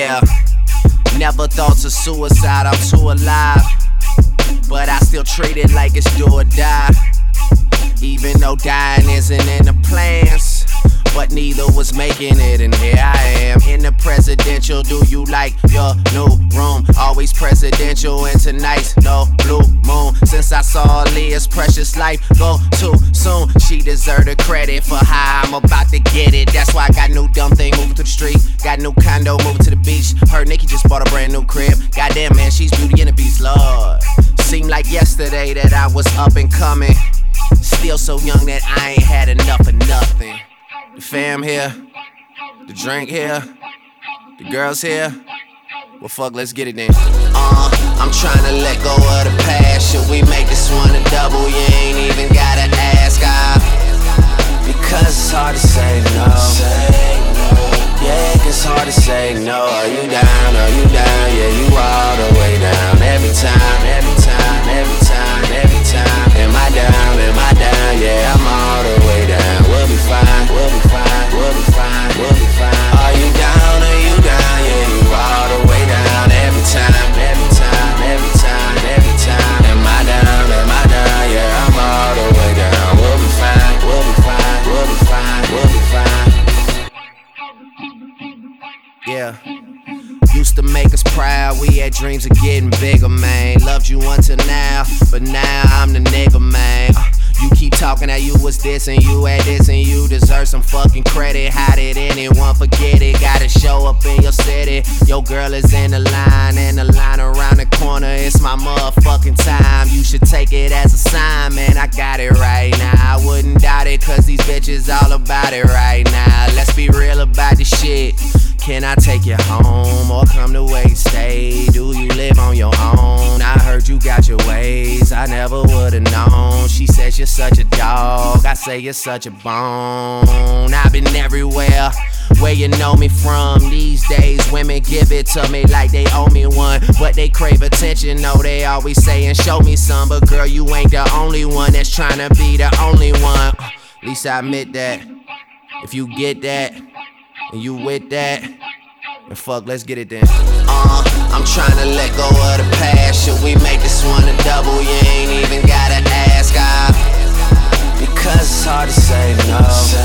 Yeah, never thoughts of suicide, I'm too alive. But I still treat it like it's do or die. Even though dying isn't in the plans, but neither was making it, and here I am in the presidential. Do you like your new room? Always presidential, and tonight's no blue moon. Since I saw Leah's precious life go too soon, she deserved the credit for how I'm about to get it. That's why I got new dumb thing moving to the street, got new condo moving to the beach. Heard Nicki just bought a brand new crib. Goddamn man, she's Beauty and the Beast, Lord. Seemed like yesterday that I was up and coming, still so young that I ain't had enough of nothing. The fam here, the drink here, the girls here. Well, fuck, let's get it then. I'm trying to let go of the past. Should we make this one a double? You ain't even gotta ask. Because it's hard to say no. Yeah, it's hard to say no. Are you down? Are you down? Yeah, you all the way down. Every time, every time, every time, every time. Am I down? Am I down? Yeah, I'm all the way down. We'll be fine, we'll be fine, we'll be fine, we'll be fine. Are you down? Are you down? Yeah, you all the way down. Every time, every time, every time, every time. Am I down? Am I down? Yeah, I'm all the way down. We'll be fine, we'll be fine, we'll be fine, we'll be fine. Yeah. Used to make us proud, we had dreams of getting bigger, man. Loved you until now, but now I'm the nigga, man. You keep talking that you was this and you had this and you deserve some fucking credit. How did anyone forget it? Gotta show up in your city. Your girl is in the line and the line around the corner. It's my motherfucking time. You should take it as a sign, man. I got it right now. I wouldn't doubt it, cause these bitches all about it right now. Let's be real about this shit. Can I take you home or come to where you stay? Do you live on your own? I heard you got your ways, I never would've known. She says you're such a dog, I say you're such a bone. I've been everywhere where you know me from. These days women give it to me like they owe me one, but they crave attention, no, they always saying show me some. But girl, you ain't the only one that's trying to be the only one. At least I admit that. If you get that and you with that, and fuck, let's get it then. I'm trying to let go of the past. Should we make this one a double? You ain't even gotta ask. Because it's hard to say no.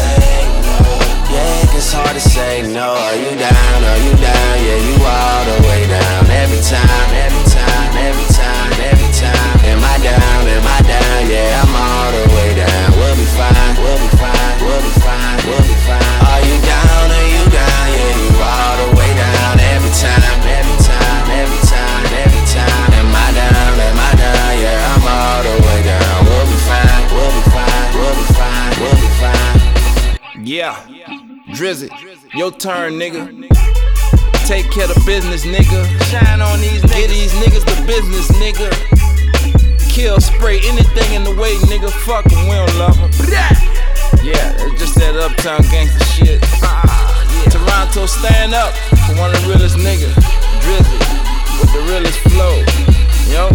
Yeah, it's hard to say no. Are you down? Are you down? Yeah, you all the way down. Every time, every time, every time, every time. Am I down? Am I down? Yeah, I'm all the way down. We'll be fine, we'll be fine, we'll be fine, we'll be fine. Are you down? Are you down? Yeah, you all the way down. Every time, every time, every time, every time. Am I down? Am I down? Yeah, I'm all the way down. We'll be fine, we'll be fine, we'll be fine, we'll be fine. Yeah, Drizzy, your turn, nigga. Take care of business, nigga. Shine on these niggas. Get these niggas the business, nigga. Kill, spray anything in the way, nigga. Fuck 'em, we don't love 'em. Yeah, it's just that uptown gangsta shit. Yeah. Toronto, stand up for one of the realest niggas. Drizzy, with the realest flow. Yo,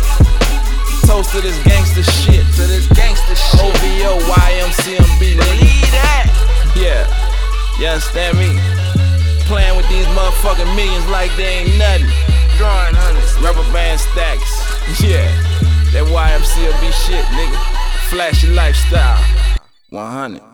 toast to this gangsta shit. To this gangsta shit. OVO, YMCMB, nigga. Believe that. Yeah, you understand me? Playing with these motherfucking millions like they ain't nothing. Drawing hundreds, rubber band stacks. Yeah, that YMCMB shit, nigga. Flashy lifestyle. 100.